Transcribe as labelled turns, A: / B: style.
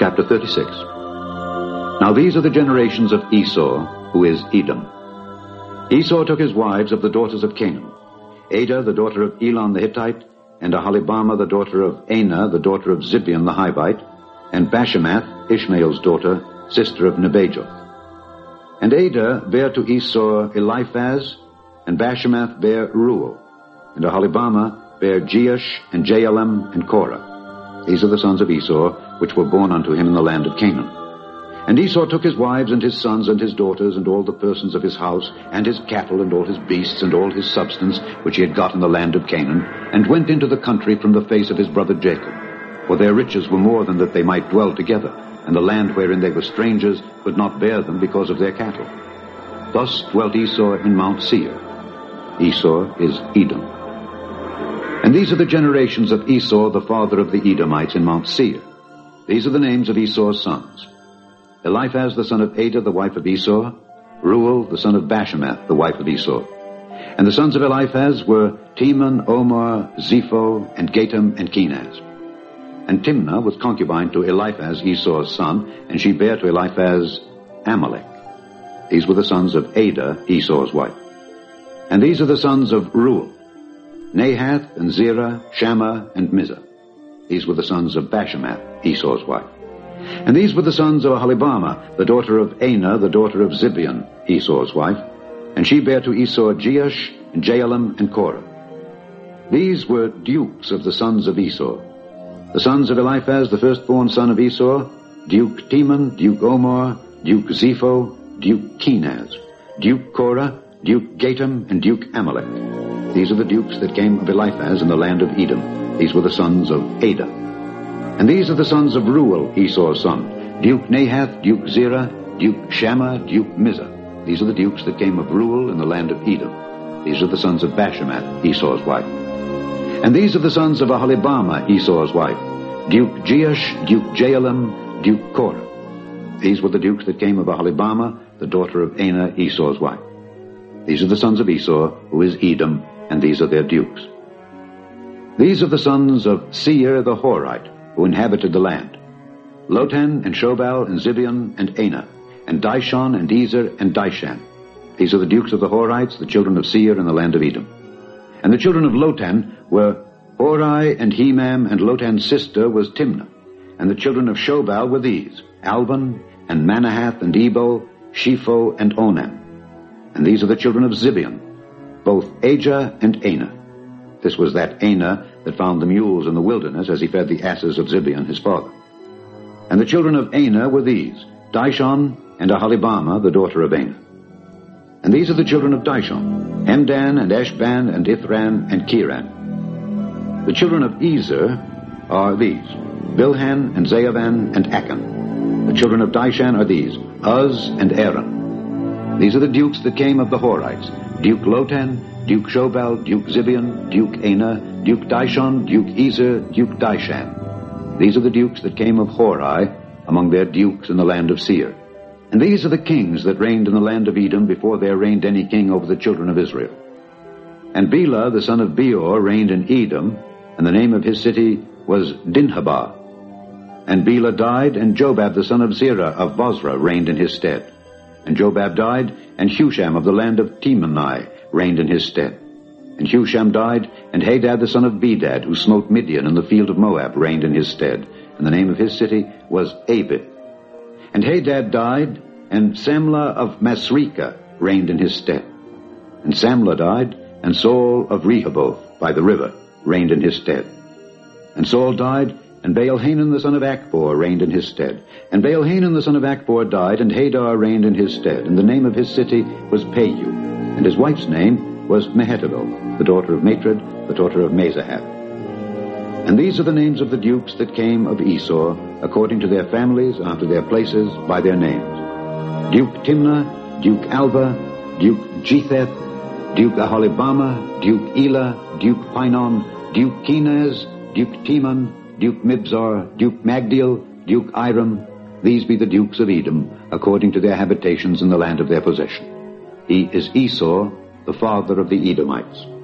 A: Chapter 36. Now these are the generations of Esau, who is Edom. Esau took his wives of the daughters of Canaan, Adah, the daughter of Elon the Hittite, and Aholibamah, the daughter of Anah, the daughter of Zibeon the Hivite, and Bashemath, Ishmael's daughter, sister of Nebajoth. And Adah bare to Esau Eliphaz, and Bashemath bare Reuel, and Aholibamah bare Jeush, and Jaalam, and Korah. These are the sons of Esau, which were born unto him in the land of Canaan. And Esau took his wives and his sons and his daughters and all the persons of his house, and his cattle and all his beasts and all his substance, which he had got in the land of Canaan, and went into the country from the face of his brother Jacob. For their riches were more than that they might dwell together, and the land wherein they were strangers could not bear them because of their cattle. Thus dwelt Esau in Mount Seir. Esau is Edom. And these are the generations of Esau, the father of the Edomites, in Mount Seir. These are the names of Esau's sons: Eliphaz the son of Adah, the wife of Esau; Reuel the son of Bashemath, the wife of Esau. And the sons of Eliphaz were Teman, Omar, Zepho, and Gatam, and Kenaz. And Timnah was concubine to Eliphaz, Esau's son, and she bare to Eliphaz Amalek. These were the sons of Adah, Esau's wife. And these are the sons of Reuel: Nahath, and Zerah, Shammah, and Mizah. These were the sons of Bashemath, Esau's wife. And these were the sons of Aholibamah, the daughter of Anah, the daughter of Zibeon, Esau's wife. And she bare to Esau Jeush, and Jaalam, and Korah. These were dukes of the sons of Esau. The sons of Eliphaz, the firstborn son of Esau: Duke Teman, Duke Omar, Duke Zepho, Duke Kenaz, Duke Korah, Duke Gatam, and Duke Amalek. These are the dukes that came of Eliphaz in the land of Edom. These were the sons of Adah. And these are the sons of Reuel, Esau's son: Duke Nahath, Duke Zerah, Duke Shammah, Duke Mizah. These are the dukes that came of Reuel in the land of Edom. These are the sons of Bashemath, Esau's wife. And these are the sons of Aholibamah, Esau's wife: Duke Jeush, Duke Jaalam, Duke Korah. These were the dukes that came of Aholibamah, the daughter of Anah, Esau's wife. These are the sons of Esau, who is Edom, and these are their dukes. These are the sons of Seir the Horite, who inhabited the land: Lotan, and Shobal, and Zibeon, and Anah, and Dishon, and Ezer, and Dishan. These are the dukes of the Horites, the children of Seir in the land of Edom. And the children of Lotan were Hori, and Hemam, and Lotan's sister was Timnah. And the children of Shobal were these: Alvan, and Manahath, and Ebal, Shepho, and Onam. And these are the children of Zibeon, both Ajah and Anah. This was that Anah that found the mules in the wilderness as he fed the asses of Zibeon his father. And the children of Anah were these: Dishon, and Aholibamah, the daughter of Anah. And these are the children of Dishon: Hemdan, and Eshban, and Ithran, and Kiran. The children of Ezer are these: Bilhan, and Zaavan, and Akan. The children of Dishan are these: Uz, and Aaron. These are the dukes that came of the Horites: Duke Lotan, Duke Shobal, Duke Zibeon, Duke Anah, Duke Dishon, Duke Ezer, Duke Dishan. These are the dukes that came of Hori among their dukes in the land of Seir. And these are the kings that reigned in the land of Edom before there reigned any king over the children of Israel. And Bela, the son of Beor, reigned in Edom, and the name of his city was Dinhabah. And Bela died, and Jobab, the son of Zerah of Bozrah, reigned in his stead. And Jobab died, and Husham of the land of Temani reigned in his stead. And Husham died, and Hadad the son of Bedad, who smote Midian in the field of Moab, reigned in his stead. And the name of his city was Abith. And Hadad died, and Samlah of Masrekah reigned in his stead. And Samlah died, and Saul of Rehoboth by the river reigned in his stead. And Saul died, and Baal-Hanan the son of Achbor reigned in his stead. And Baal-Hanan the son of Achbor died, and Hadar reigned in his stead. And the name of his city was Payu, and his wife's name was Mehetabel, the daughter of Matred, the daughter of Mazahath. And these are the names of the dukes that came of Esau, according to their families, after their places, by their names: Duke Timnah, Duke Alva, Duke Jetheth, Duke Aholibamah, Duke Elah, Duke Pinon, Duke Kenaz, Duke Teman, Duke Mibzar, Duke Magdiel, Duke Iram. These be the dukes of Edom, according to their habitations in the land of their possession. He is Esau, the father of the Edomites.